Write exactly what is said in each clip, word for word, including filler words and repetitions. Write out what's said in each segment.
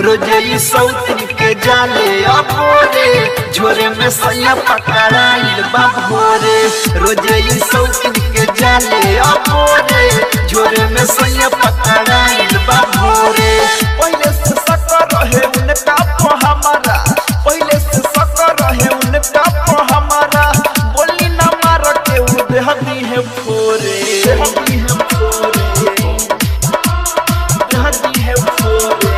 रोजे सौतन के जाले अबोरे झोरे में सैया पकड़ाइल बाबोरे रोजे सौतन के जाले अबोरे झोरे में सैया पकड़ाइल बाबोरे पहले से सकर रहे उनका को हमारा पहले से सकर रहे उनका को हमारा बोली ना मार के उधहती है फोरे उधहती है फोरे उधहती है फोरे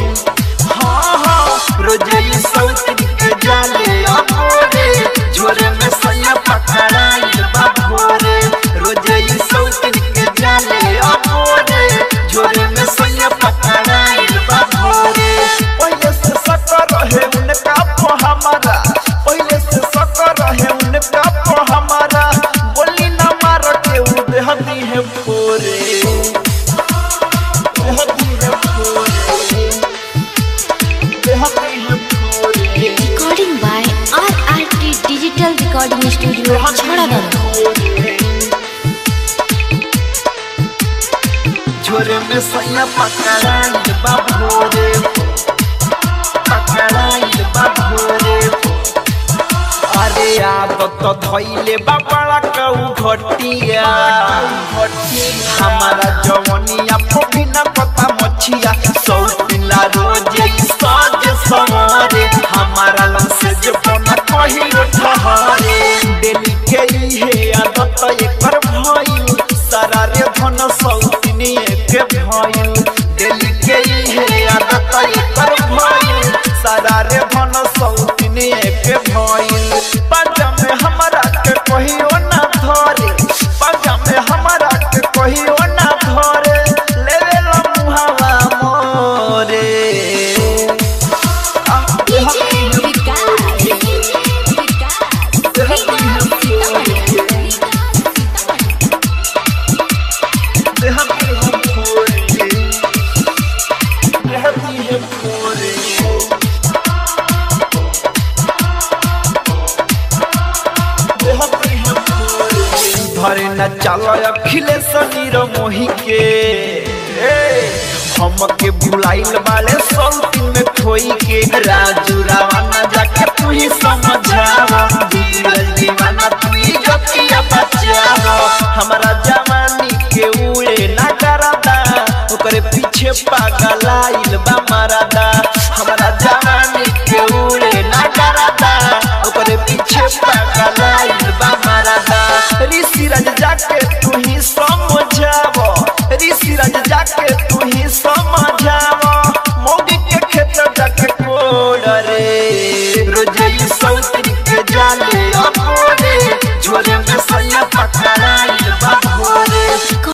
रोजे सौतन के जाले अबोरे झोरे में सैया पकड़ाइल बाबोरे रोजे सौतन के जाले अबोरे झोरे में सैया पकड़ाइल बाबोरे पहले से सकर रहे उनका को हमारा पहले से सकर रहे उनका को हमारा बोली ना मार के उधहती है फोरे उधहती है फोरे Recording by R R T Digital Recording Studio, Chhadagam. झोरे में सैया पकड़ाइल बाबोरे पकड़ाइल बाबोरे अरे आदत तो धइले बाबड़ा कऊ घटिया हमारा जवनिया फोफिना पता मछिया सौतिला रोजे साज सवारे हमारा लंसे जपना कही ठहरे डेली के हे आदत एकर भइल सारा रे धन सौतिनी के भइल डेली के हे आदत एकर भइल सारा रे धन सौतिनी के भइल पाजा में हमरा के कहियो ना धरे पाजा में हमरा के कहियो ना धरे लेवे ला मुहावा मोरे धरे न चलो अखिलेश नीर मोही के हम के बुलाइल वाले सौतिन में खोई के राजू रावना जाके तू ही समझावा धीरज दीवाना तू ही जतिया बचावा हमारा जवानी के उड़े ना करादा ओकरे पीछे पागल आइल बा मारादा हमारा जवानी के उड़े ना करादा ओकरे पीछे पागल आइल बा मारादा ऋषि राज जाके तू ही समझावा ऋषि राज जाके तू ही समझावा मोगी के खेत जाके कोड़ रे रोजे सौतन के जाले